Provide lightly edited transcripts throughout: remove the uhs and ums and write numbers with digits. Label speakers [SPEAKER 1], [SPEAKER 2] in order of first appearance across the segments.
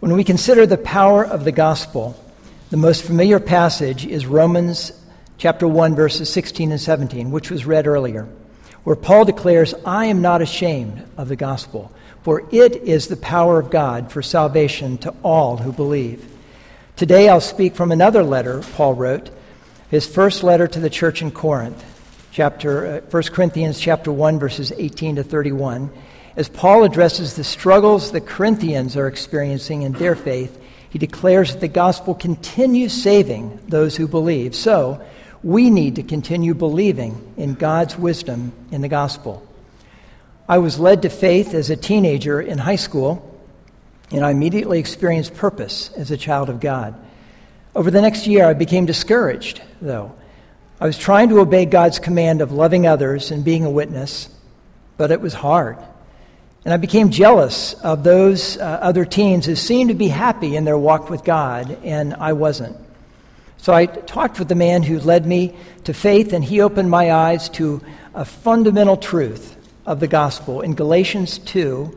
[SPEAKER 1] When we consider the power of the gospel, the most familiar passage is Romans chapter 1, verses 16 and 17, which was read earlier, where Paul declares, "I am not ashamed of the gospel, for it is the power of God for salvation to all who believe." Today I'll speak from another letter Paul wrote, his first letter to the church in Corinth, 1 Corinthians chapter 1, verses 18 to 31. As Paul addresses the struggles the Corinthians are experiencing in their faith, he declares that the gospel continues saving those who believe. So, we need to continue believing in God's wisdom in the gospel. I was led to faith as a teenager in high school, and I immediately experienced purpose as a child of God. Over the next year, I became discouraged, though. I was trying to obey God's command of loving others and being a witness, but it was hard. And I became jealous of those other teens who seemed to be happy in their walk with God, and I wasn't. So I talked with the man who led me to faith, and he opened my eyes to a fundamental truth of the gospel in Galatians 2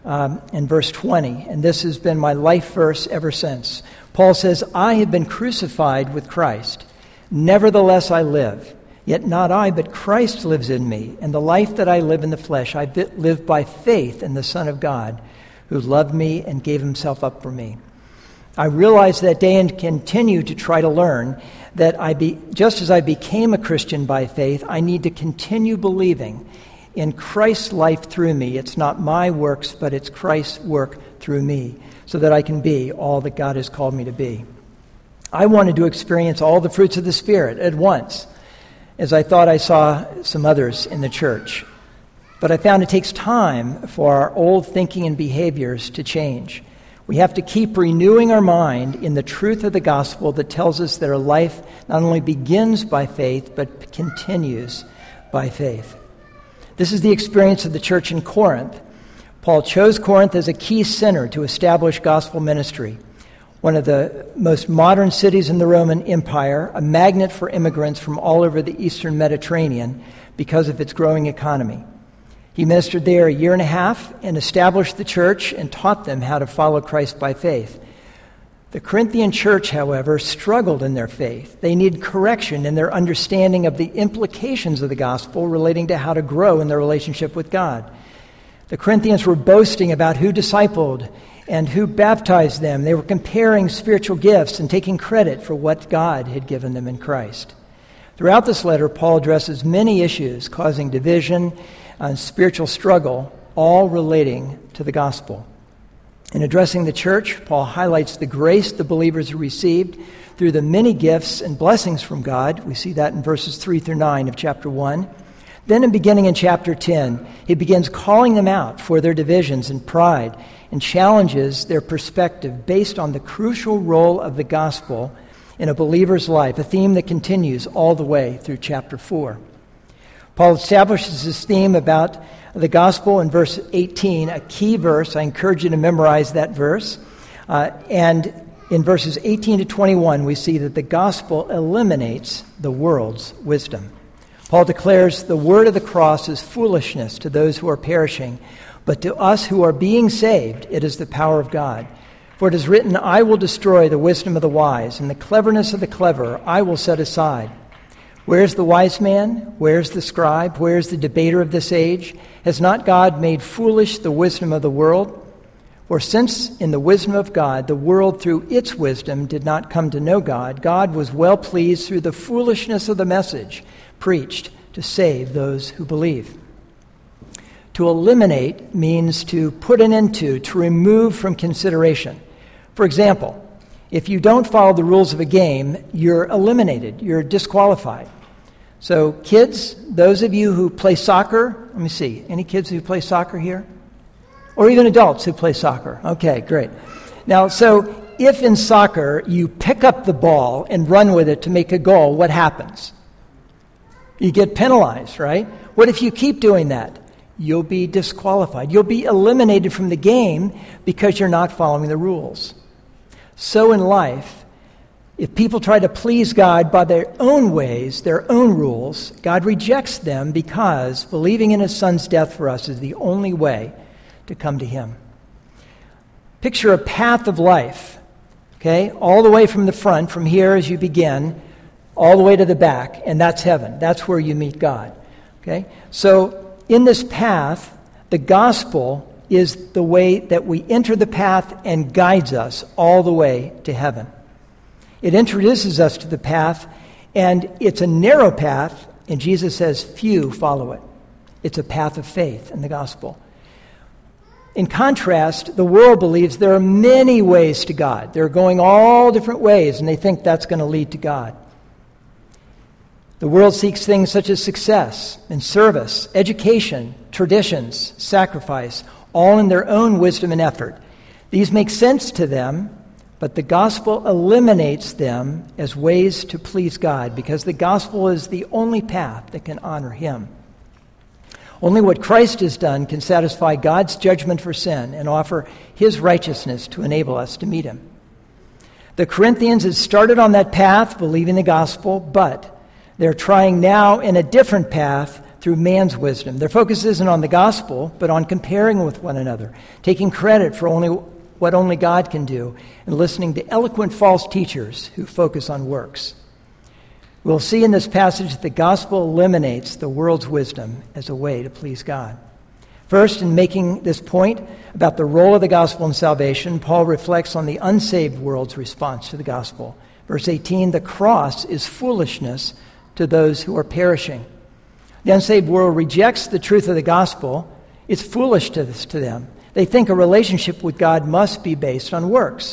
[SPEAKER 1] and verse 20. And this has been my life verse ever since. Paul says, "I have been crucified with Christ. Nevertheless I live. Yet not I, but Christ lives in me. And the life that I live in the flesh, I live by faith in the Son of God, who loved me and gave himself up for me." I realized that day and continue to try to learn that just as I became a Christian by faith, I need to continue believing in Christ's life through me. It's not my works, but it's Christ's work through me, so that I can be all that God has called me to be. I wanted to experience all the fruits of the Spirit at once, as I thought I saw some others in the church. But I found it takes time for our old thinking and behaviors to change. We have to keep renewing our mind in the truth of the gospel that tells us that our life not only begins by faith, but continues by faith. This is the experience of the church in Corinth. Paul chose Corinth as a key center to establish gospel ministry, one of the most modern cities in the Roman Empire, a magnet for immigrants from all over the eastern Mediterranean because of its growing economy. He ministered there a year and a half and established the church and taught them how to follow Christ by faith. The Corinthian church, however, struggled in their faith. They needed correction in their understanding of the implications of the gospel relating to how to grow in their relationship with God. The Corinthians were boasting about who discipled and who baptized them. They were comparing spiritual gifts and taking credit for what God had given them in Christ. Throughout this letter, Paul addresses many issues causing division and spiritual struggle, all relating to the gospel. In addressing the church, Paul highlights the grace the believers received through the many gifts and blessings from God. We see that in verses 3 through 9 of chapter 1. Then beginning in chapter 10, he begins calling them out for their divisions and pride and challenges their perspective based on the crucial role of the gospel in a believer's life, a theme that continues all the way through chapter 4. Paul establishes this theme about the gospel in verse 18, a key verse. I encourage you to memorize that verse. And in verses 18 to 21, we see that the gospel eliminates the world's wisdom. Paul declares the word of the cross is foolishness to those who are perishing, but to us who are being saved, it is the power of God. For it is written, "I will destroy the wisdom of the wise, and the cleverness of the clever I will set aside." Where is the wise man? Where is the scribe? Where is the debater of this age? Has not God made foolish the wisdom of the world? For since in the wisdom of God, the world through its wisdom did not come to know God, God was well pleased through the foolishness of the message preached to save those who believe. To eliminate means to put an end to remove from consideration. For example, if you don't follow the rules of a game, you're eliminated, you're disqualified. So kids, those of you who play soccer, let me see, any kids who play soccer here? Or even adults who play soccer. Okay, great. Now, so if in soccer you pick up the ball and run with it to make a goal, what happens? You get penalized, right? What if you keep doing that? You'll be disqualified. You'll be eliminated from the game because you're not following the rules. So in life, if people try to please God by their own ways, their own rules, God rejects them because believing in his son's death for us is the only way to come to him. Picture a path of life, okay? All the way from the front, from here as you begin, all the way to the back, and that's heaven. That's where you meet God, okay? So in this path, the gospel is the way that we enter the path and guides us all the way to heaven. It introduces us to the path, and it's a narrow path, and Jesus says few follow it. It's a path of faith in the gospel. In contrast, the world believes there are many ways to God. They're going all different ways, and they think that's going to lead to God. The world seeks things such as success and service, education, traditions, sacrifice, all in their own wisdom and effort. These make sense to them, but the gospel eliminates them as ways to please God, because the gospel is the only path that can honor Him. Only what Christ has done can satisfy God's judgment for sin and offer His righteousness to enable us to meet Him. The Corinthians had started on that path, believing the gospel, but they're trying now in a different path through man's wisdom. Their focus isn't on the gospel, but on comparing with one another, taking credit for what only God can do, and listening to eloquent false teachers who focus on works. We'll see in this passage that the gospel eliminates the world's wisdom as a way to please God. First, in making this point about the role of the gospel in salvation, Paul reflects on the unsaved world's response to the gospel. Verse 18, the cross is foolishness to those who are perishing. The unsaved world rejects the truth of the gospel. It's foolish to them. They think a relationship with God must be based on works,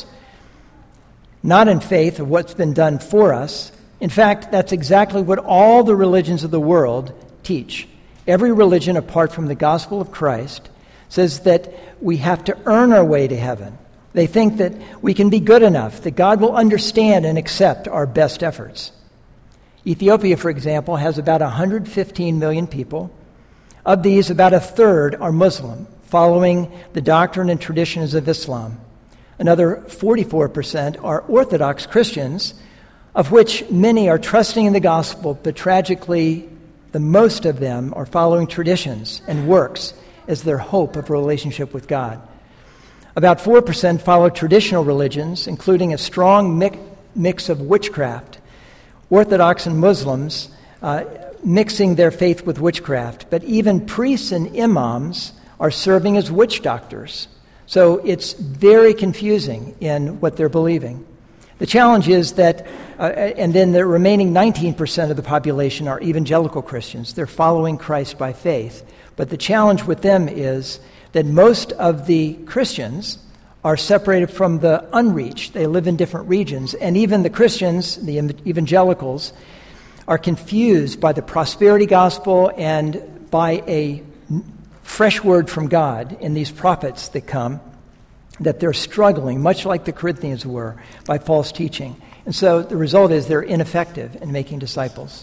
[SPEAKER 1] not in faith of what's been done for us. In fact, that's exactly what all the religions of the world teach. Every religion apart from the gospel of Christ says that we have to earn our way to heaven. They think that we can be good enough, that God will understand and accept our best efforts. Ethiopia, for example, has about 115 million people. Of these, about a third are Muslim, following the doctrine and traditions of Islam. Another 44% are Orthodox Christians, of which many are trusting in the gospel, but tragically, the most of them are following traditions and works as their hope of a relationship with God. About 4% follow traditional religions, including a strong mix of witchcraft. Orthodox and Muslims mixing their faith with witchcraft, but even priests and imams are serving as witch doctors. So it's very confusing in what they're believing. The challenge is that, and then the remaining 19% of the population are evangelical Christians. They're following Christ by faith. But the challenge with them is that most of the Christians are separated from the unreached. They live in different regions. And even the Christians, the evangelicals, are confused by the prosperity gospel and by a fresh word from God in these prophets that come, that they're struggling, much like the Corinthians were, by false teaching. And so the result is they're ineffective in making disciples.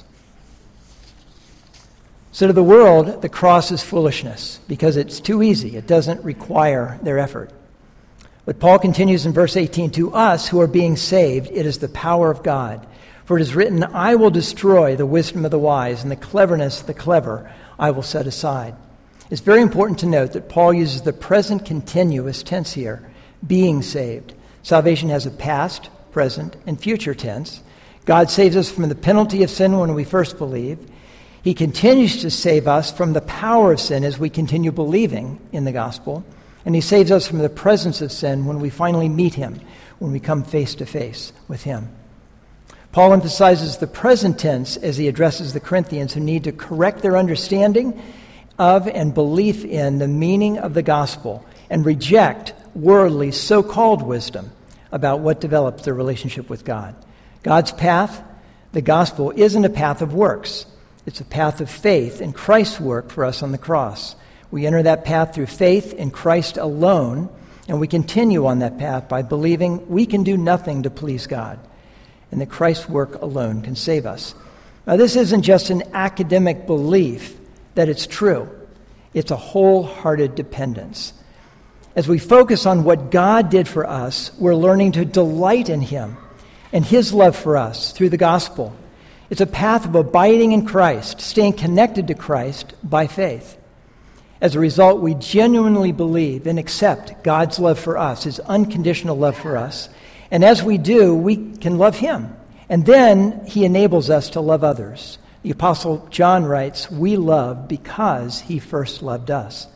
[SPEAKER 1] So to the world, the cross is foolishness because it's too easy. It doesn't require their effort. But Paul continues in verse 18, to us who are being saved, it is the power of God. For it is written, I will destroy the wisdom of the wise, and the cleverness of the clever I will set aside. It's very important to note that Paul uses the present continuous tense here, being saved. Salvation has a past, present, and future tense. God saves us from the penalty of sin when we first believe. He continues to save us from the power of sin as we continue believing in the gospel. And he saves us from the presence of sin when we finally meet him, when we come face to face with him. Paul emphasizes the present tense as he addresses the Corinthians who need to correct their understanding of and belief in the meaning of the gospel and reject worldly so-called wisdom about what develops their relationship with God. God's path, the gospel, isn't a path of works. It's a path of faith in Christ's work for us on the cross. We enter that path through faith in Christ alone, and we continue on that path by believing we can do nothing to please God, and that Christ's work alone can save us. Now, this isn't just an academic belief that it's true. It's a wholehearted dependence. As we focus on what God did for us, we're learning to delight in him and his love for us through the gospel. It's a path of abiding in Christ, staying connected to Christ by faith. As a result, we genuinely believe and accept God's love for us, his unconditional love for us. And as we do, we can love him. And then he enables us to love others. The Apostle John writes, we love because he first loved us.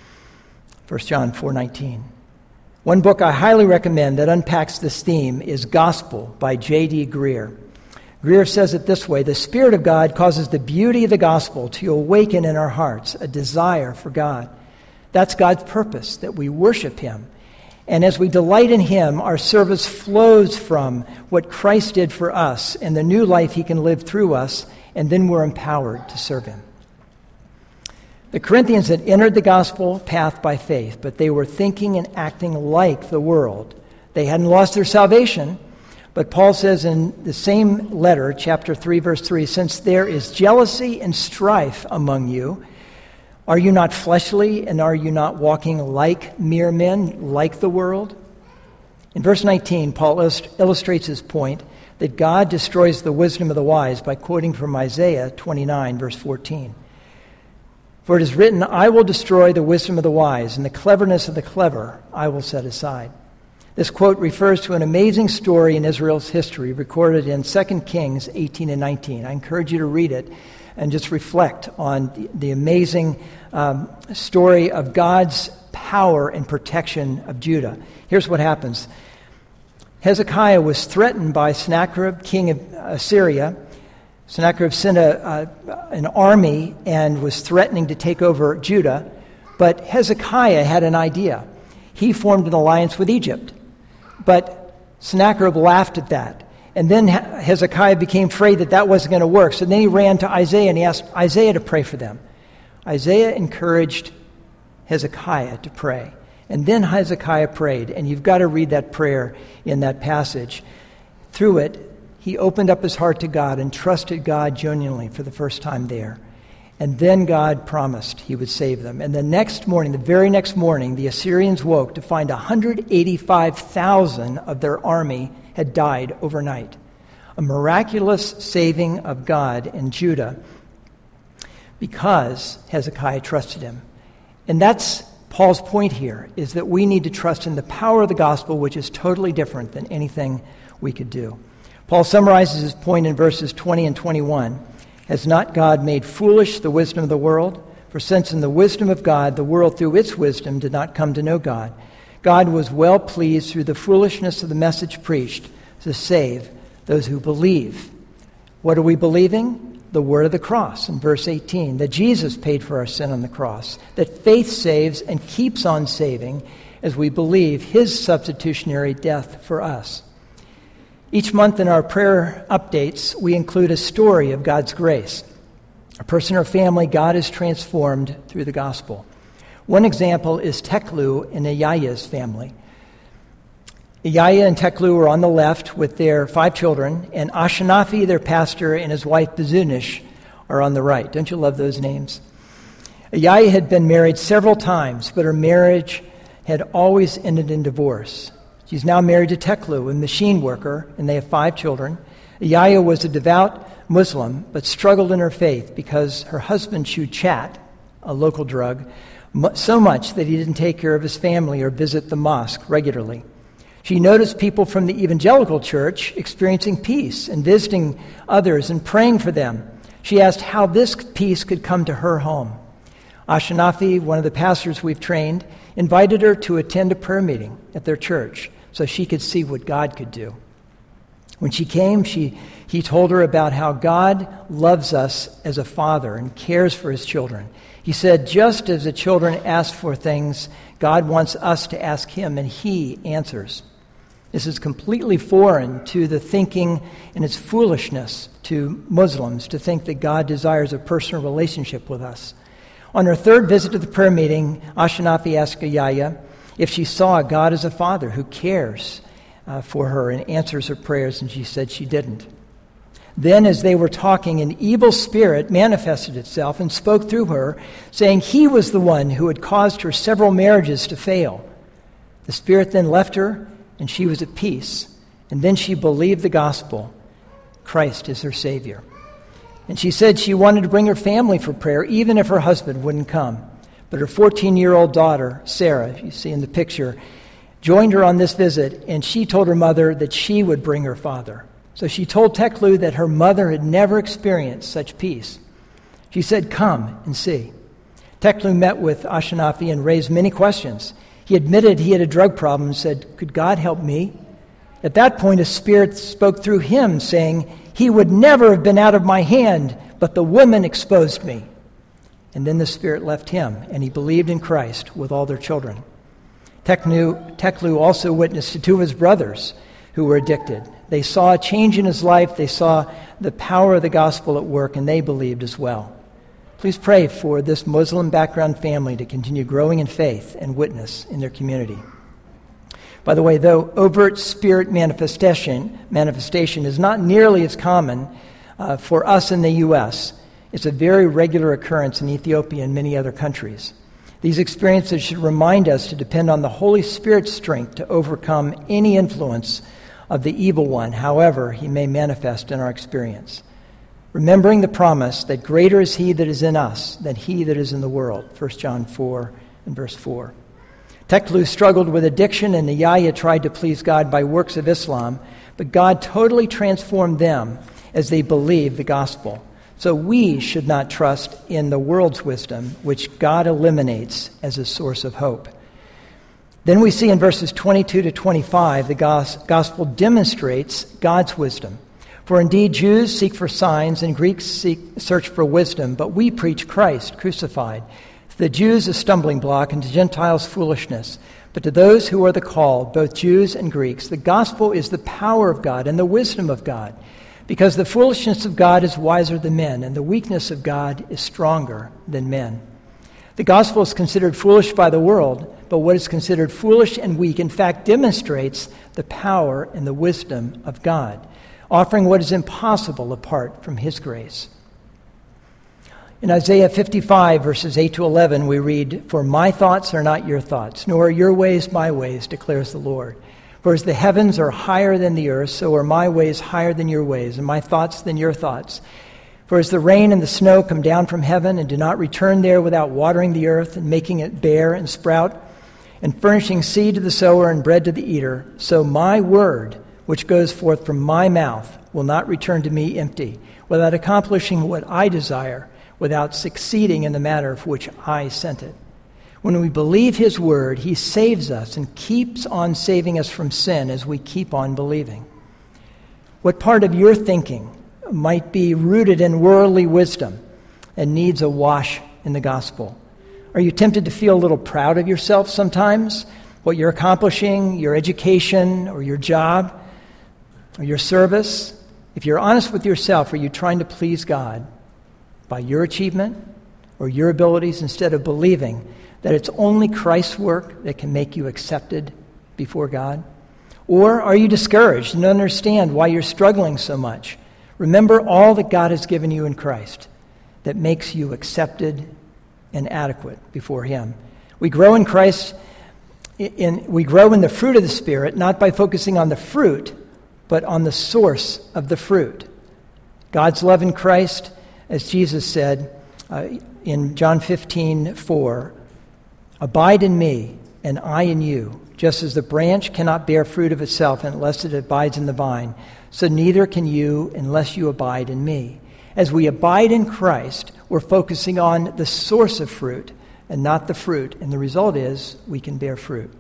[SPEAKER 1] 1 John 4:19. One book I highly recommend that unpacks this theme is Gospel by J.D. Greer. Greer says it this way: the Spirit of God causes the beauty of the gospel to awaken in our hearts a desire for God. That's God's purpose, that we worship him. And as we delight in him, our service flows from what Christ did for us and the new life he can live through us, and then we're empowered to serve him. The Corinthians had entered the gospel path by faith, but they were thinking and acting like the world. They hadn't lost their salvation, but Paul says in the same letter, chapter 3, verse 3, since there is jealousy and strife among you, are you not fleshly, and are you not walking like mere men, like the world? In verse 19, Paul illustrates his point that God destroys the wisdom of the wise by quoting from Isaiah 29, verse 14. For it is written, I will destroy the wisdom of the wise, and the cleverness of the clever I will set aside. This quote refers to an amazing story in Israel's history recorded in 2 Kings 18 and 19. I encourage you to read it and just reflect on the amazing story of God's power and protection of Judah. Here's what happens. Hezekiah was threatened by Sennacherib, king of Assyria. Sennacherib sent an army and was threatening to take over Judah, but Hezekiah had an idea. He formed an alliance with Egypt, but Sennacherib laughed at that. And then Hezekiah became afraid that wasn't going to work. So then he ran to Isaiah and he asked Isaiah to pray for them. Isaiah encouraged Hezekiah to pray. And then Hezekiah prayed. And you've got to read that prayer in that passage. Through it, he opened up his heart to God and trusted God genuinely for the first time there. And then God promised he would save them. And the very next morning, the Assyrians woke to find 185,000 of their army had died overnight. A miraculous saving of God in Judah because Hezekiah trusted him. And that's Paul's point here, is that we need to trust in the power of the gospel, which is totally different than anything we could do. Paul summarizes his point in verses 20 and 21. Has not God made foolish the wisdom of the world? For since in the wisdom of God, the world through its wisdom did not come to know God, God was well pleased through the foolishness of the message preached to save those who believe. What are we believing? The word of the cross in verse 18, that Jesus paid for our sin on the cross, that faith saves and keeps on saving as we believe his substitutionary death for us. Each month in our prayer updates, we include a story of God's grace. A person or family God has transformed through the gospel. One example is Teklu and Iyaya's family. Iyaya and Teklu were on the left with their 5 children, and Ashanafi, their pastor, and his wife Bezunish are on the right. Don't you love those names? Iyaya had been married several times, but her marriage had always ended in divorce. She's now married to Teklu, a machine worker, and they have 5 children. Iyaya was a devout Muslim, but struggled in her faith because her husband chewed chat, a local drug, so much that he didn't take care of his family or visit the mosque regularly. She noticed people from the evangelical church experiencing peace and visiting others and praying for them. She asked how this peace could come to her home. Ashanafi, one of the pastors we've trained, invited her to attend a prayer meeting at their church so she could see what God could do. When she came, he told her about how God loves us as a father and cares for his children. He said, just as the children ask for things, God wants us to ask him, and he answers. This is completely foreign to the thinking, and it's foolishness to Muslims to think that God desires a personal relationship with us. On her 3rd visit to the prayer meeting, Ashanafi asked Iyaya if she saw God as a father who cares for her and answers her prayers, and she said she didn't. Then, as they were talking, an evil spirit manifested itself and spoke through her, saying he was the one who had caused her several marriages to fail. The spirit then left her, and she was at peace. And then she believed the gospel. Christ is her Savior. And she said she wanted to bring her family for prayer, even if her husband wouldn't come. But her 14-year-old daughter, Sarah, you see in the picture, joined her on this visit, and she told her mother that she would bring her father. So she told Teklu that her mother had never experienced such peace. She said, "Come and see." Teklu met with Ashanafi and raised many questions. He admitted he had a drug problem and said, "Could God help me?" At that point, a spirit spoke through him, saying, "He would never have been out of my hand, but the woman exposed me." And then the spirit left him, and he believed in Christ with all their children. Teklu also witnessed to two of his brothers who were addicted. They saw a change in his life. They saw the power of the gospel at work, and they believed as well. Please pray for this Muslim background family to continue growing in faith and witness in their community. By the way, though overt spirit manifestation is not nearly as common for us in the U.S., it's a very regular occurrence in Ethiopia and many other countries. These experiences should remind us to depend on the Holy Spirit's strength to overcome any influence of the evil one, however he may manifest in our experience. Remembering the promise that greater is he that is in us than he that is in the world, 1 John 4 and verse 4. Teklu struggled with addiction, and the Yahya tried to please God by works of Islam, but God totally transformed them as they believed the gospel. So we should not trust in the world's wisdom, which God eliminates as a source of hope. Then we see in verses 22 to 25, the gospel demonstrates God's wisdom. For indeed, Jews seek for signs and Greeks search for wisdom, but we preach Christ crucified. To the Jews a stumbling block, and to Gentiles foolishness. But to those who are the called, both Jews and Greeks, the gospel is the power of God and the wisdom of God. Because the foolishness of God is wiser than men, and the weakness of God is stronger than men. The gospel is considered foolish by the world, but what is considered foolish and weak, in fact, demonstrates the power and the wisdom of God, offering what is impossible apart from his grace. In Isaiah 55, verses 8 to 11, we read, "For my thoughts are not your thoughts, nor are your ways my ways, declares the Lord. For as the heavens are higher than the earth, so are my ways higher than your ways, and my thoughts than your thoughts. For as the rain and the snow come down from heaven and do not return there without watering the earth and making it bear and sprout, and furnishing seed to the sower and bread to the eater, so my word, which goes forth from my mouth, will not return to me empty, without accomplishing what I desire, without succeeding in the matter for which I sent it." When we believe his word, he saves us and keeps on saving us from sin as we keep on believing. What part of your thinking might be rooted in worldly wisdom and needs a wash in the gospel? Are you tempted to feel a little proud of yourself sometimes? What you're accomplishing, your education, or your job, or your service? If you're honest with yourself, are you trying to please God by your achievement or your abilities instead of believing that it's only Christ's work that can make you accepted before God? Or are you discouraged and don't understand why you're struggling so much? Remember all that God has given you in Christ that makes you accepted and adequate before him. We grow in Christ, we grow in the fruit of the Spirit, not by focusing on the fruit, but on the source of the fruit. God's love in Christ, as Jesus said in John 15:4, "Abide in me, and I in you. Just as the branch cannot bear fruit of itself unless it abides in the vine, so neither can you unless you abide in me." As we abide in Christ, we're focusing on the source of fruit and not the fruit, and the result is we can bear fruit.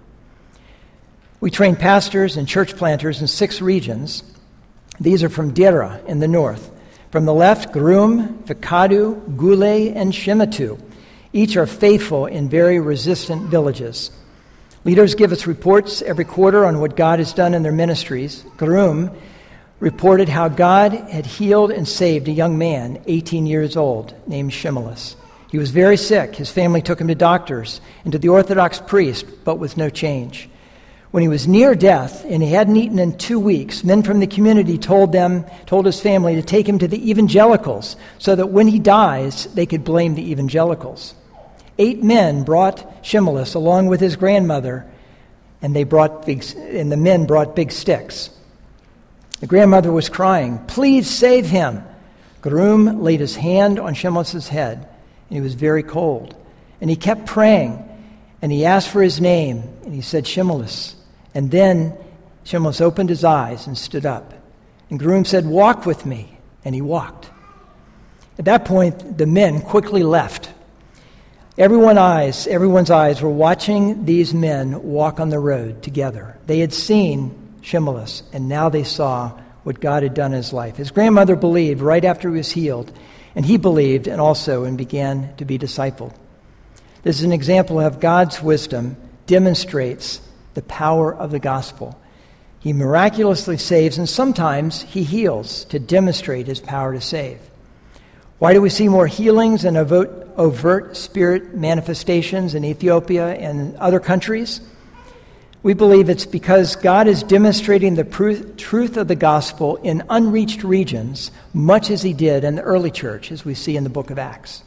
[SPEAKER 1] We train pastors and church planters in 6 regions. These are from Dera in the north. From the left, Grum, Fikadu, Gule, and Shematu. Each are faithful in very resistant villages. Leaders give us reports every quarter on what God has done in their ministries. Grum reported how God had healed and saved a young man, 18 years old, named Shimelis. He was very sick. His family took him to doctors and to the Orthodox priest, but with no change. When he was near death and he hadn't eaten in 2 weeks, men from the community told his family to take him to the evangelicals so that when he dies, they could blame the evangelicals. 8 men brought Shimelis along with his grandmother, and the men brought big sticks. The grandmother was crying, "Please save him." Grum laid his hand on Shimelis' head, and he was very cold. And he kept praying, and he asked for his name, and he said, Shimolus. And then Shimolus opened his eyes and stood up. And Gerurim said, walk with me. And he walked. At that point, the men quickly left. Everyone's eyes were watching these men walk on the road together. They had seen Shimolus, and now they saw what God had done in his life. His grandmother believed right after he was healed, and he believed and began to be discipled. This is an example of God's wisdom demonstrates the power of the gospel. He miraculously saves, and sometimes he heals to demonstrate his power to save. Why do we see more healings and overt spirit manifestations in Ethiopia and other countries? We believe it's because God is demonstrating the truth of the gospel in unreached regions, much as he did in the early church, as we see in the book of Acts.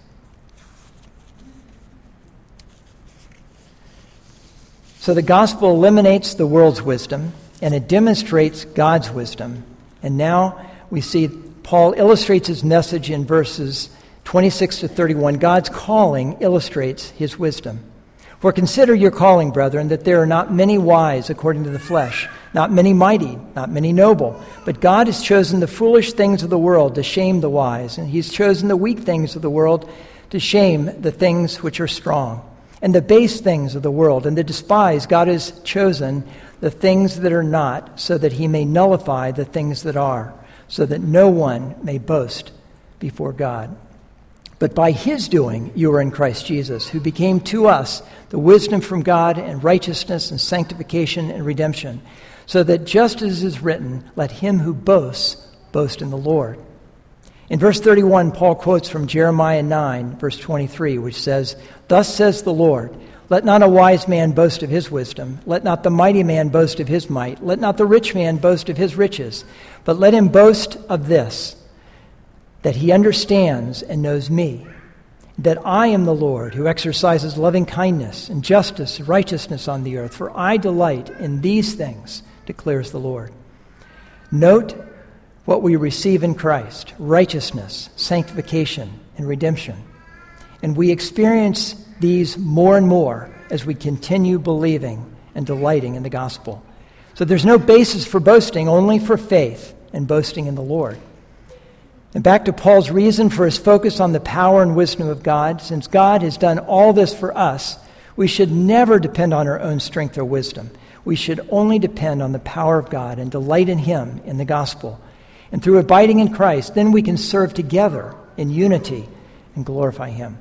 [SPEAKER 1] So the gospel eliminates the world's wisdom, and it demonstrates God's wisdom. And now we see Paul illustrates his message in verses 26 to 31. God's calling illustrates his wisdom. For consider your calling, brethren, that there are not many wise according to the flesh, not many mighty, not many noble. But God has chosen the foolish things of the world to shame the wise, and he's chosen the weak things of the world to shame the things which are strong. And the base things of the world and the despised God has chosen the things that are not, so that he may nullify the things that are, so that no one may boast before God. But by his doing you are in Christ Jesus, who became to us the wisdom from God and righteousness and sanctification and redemption, so that just as is written, let him who boasts boast in the Lord. In verse 31, Paul quotes from Jeremiah 9, verse 23, which says, thus says the Lord, let not a wise man boast of his wisdom, let not the mighty man boast of his might, let not the rich man boast of his riches, but let him boast of this, that he understands and knows me, that I am the Lord who exercises loving kindness and justice and righteousness on the earth, for I delight in these things, declares the Lord. Note what we receive in Christ, righteousness, sanctification, and redemption. And we experience these more and more as we continue believing and delighting in the gospel. So there's no basis for boasting, only for faith and boasting in the Lord. And back to Paul's reason for his focus on the power and wisdom of God. Since God has done all this for us, we should never depend on our own strength or wisdom. We should only depend on the power of God and delight in him in the gospel. And through abiding in Christ, then we can serve together in unity and glorify him.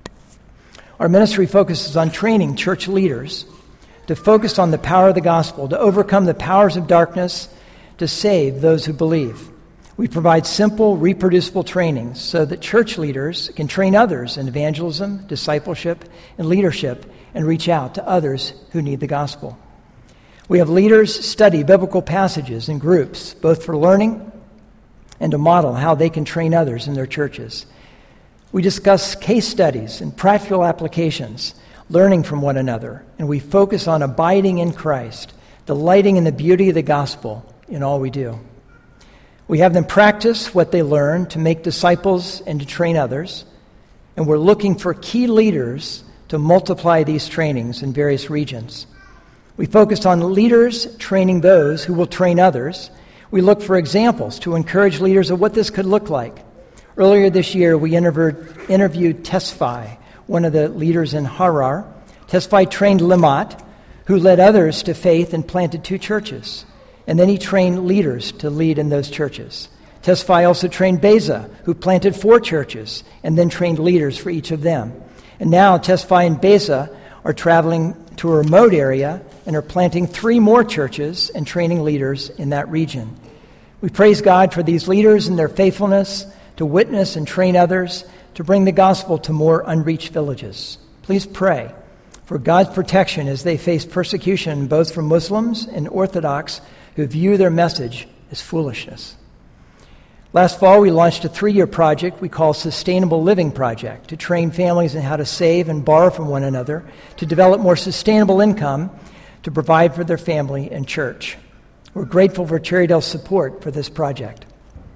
[SPEAKER 1] Our ministry focuses on training church leaders to focus on the power of the gospel, to overcome the powers of darkness, to save those who believe. We provide simple, reproducible trainings so that church leaders can train others in evangelism, discipleship, and leadership, and reach out to others who need the gospel. We have leaders study biblical passages in groups, both for learning and to model how they can train others in their churches. We discuss case studies and practical applications, learning from one another, and we focus on abiding in Christ, delighting in the beauty of the gospel in all we do. We have them practice what they learn to make disciples and to train others, and we're looking for key leaders to multiply these trainings in various regions. We focus on leaders training those who will train others. We look for examples to encourage leaders of what this could look like. Earlier this year, we interviewed Tesfai, one of the leaders in Harar. Tesfai trained Limat, who led others to faith and planted 2 churches. And then he trained leaders to lead in those churches. Tesfai also trained Beza, who planted 4 churches, and then trained leaders for each of them. And now Tesfai and Beza are traveling to a remote area and are planting 3 more churches and training leaders in that region. We praise God for these leaders and their faithfulness to witness and train others to bring the gospel to more unreached villages. Please pray for God's protection as they face persecution both from Muslims and Orthodox who view their message as foolishness. Last fall, we launched a 3-year project we call Sustainable Living Project to train families in how to save and borrow from one another, to develop more sustainable income, to provide for their family and church. We're grateful for Cherrydale's support for this project.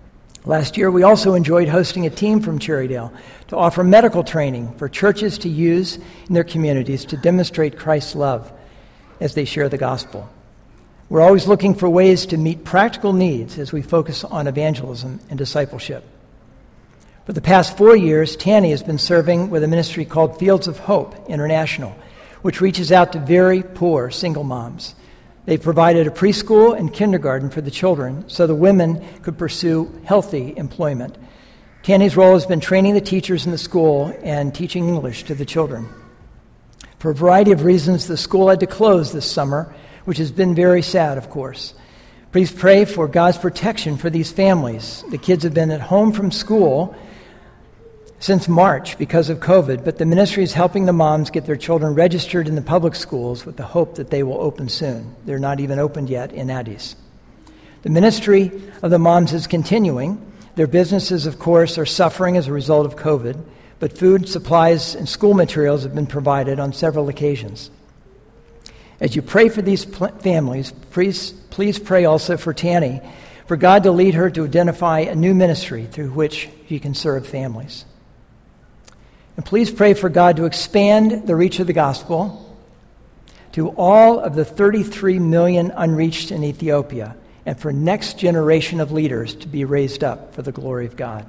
[SPEAKER 1] Last year, we also enjoyed hosting a team from Cherrydale to offer medical training for churches to use in their communities to demonstrate Christ's love as they share the gospel. We're always looking for ways to meet practical needs as we focus on evangelism and discipleship. For the past 4 years, Tanny has been serving with a ministry called Fields of Hope International, which reaches out to very poor single moms. They provided a preschool and kindergarten for the children so the women could pursue healthy employment. Tanny's role has been training the teachers in the school and teaching English to the children. For a variety of reasons, the school had to close this summer, which has been very sad, of course. Please pray for God's protection for these families. The kids have been at home from school since March because of COVID, but the ministry is helping the moms get their children registered in the public schools with the hope that they will open soon. They're not even opened yet in Addis. The ministry of the moms is continuing. Their businesses, of course, are suffering as a result of COVID, but food, supplies, and school materials have been provided on several occasions. As you pray for these families, please pray also for Tanny, for God to lead her to identify a new ministry through which she can serve families. And please pray for God to expand the reach of the gospel to all of the 33 million unreached in Ethiopia, and for next generation of leaders to be raised up for the glory of God.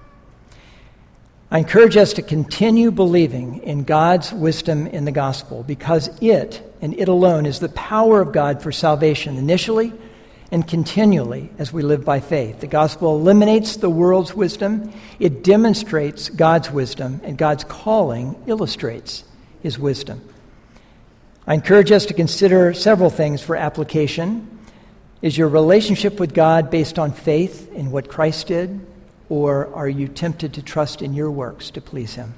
[SPEAKER 1] I encourage us to continue believing in God's wisdom in the gospel, because it, and it alone, is the power of God for salvation initially and continually as we live by faith. The gospel eliminates the world's wisdom, it demonstrates God's wisdom, and God's calling illustrates his wisdom. I encourage us to consider several things for application. Is your relationship with God based on faith in what Christ did, or are you tempted to trust in your works to please him?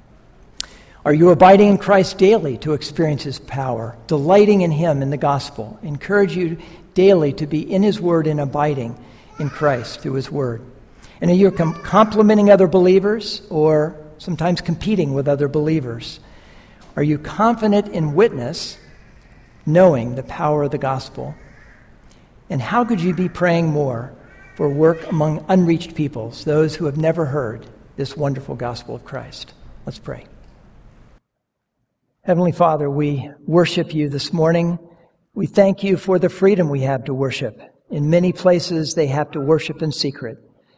[SPEAKER 1] Are you abiding in Christ daily to experience his power, delighting in him in the gospel? I encourage you daily to be in his word and abiding in Christ through his word. And are you complimenting other believers or sometimes competing with other believers? Are you confident in witness, knowing the power of the gospel? And how could you be praying more for work among unreached peoples, those who have never heard this wonderful gospel of Christ? Let's pray. Heavenly Father, we worship you this morning. We thank you for the freedom we have to worship. In many places, they have to worship in secret.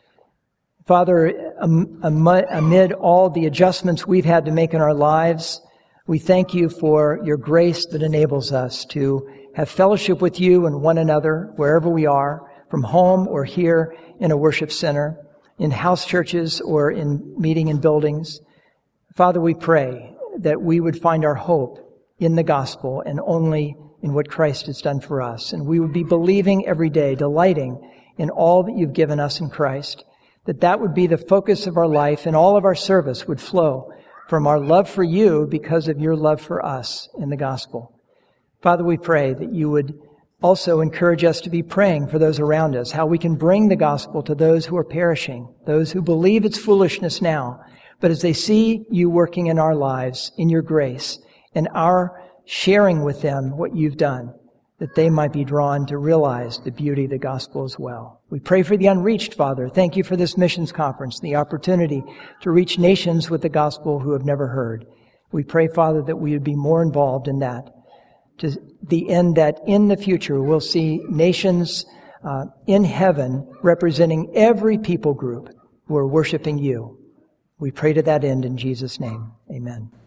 [SPEAKER 1] Father, amid all the adjustments we've had to make in our lives, we thank you for your grace that enables us to have fellowship with you and one another wherever we are, from home or here in a worship center, in house churches or in meeting in buildings. Father, we pray that we would find our hope in the gospel and only in what Christ has done for us. And we would be believing every day, delighting in all that you've given us in Christ, that would be the focus of our life, and all of our service would flow from our love for you because of your love for us in the gospel. Father, we pray that you would also encourage us to be praying for those around us, how we can bring the gospel to those who are perishing, those who believe it's foolishness now, but as they see you working in our lives, in your grace, and our sharing with them what you've done, that they might be drawn to realize the beauty of the gospel as well. We pray for the unreached, Father. Thank you for this missions conference, the opportunity to reach nations with the gospel who have never heard. We pray, Father, that we would be more involved in that, to the end that in the future we'll see nations in heaven representing every people group who are worshiping you. We pray to that end in Jesus' name. Amen.